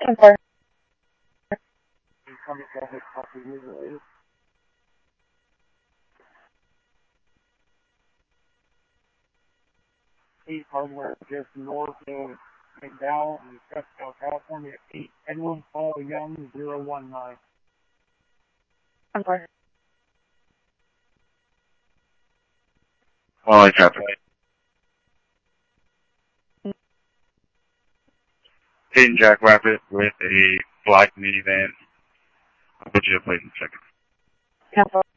10-4. Coming to hit copy usually. Ace Hardware just north of McDowell in Fresno, California. 8 Edwin Paul Young 019. 10-4. Well, I copy. Hitting Jack Rabbit with a black minivan. I'll put you in place in a second. 10-4.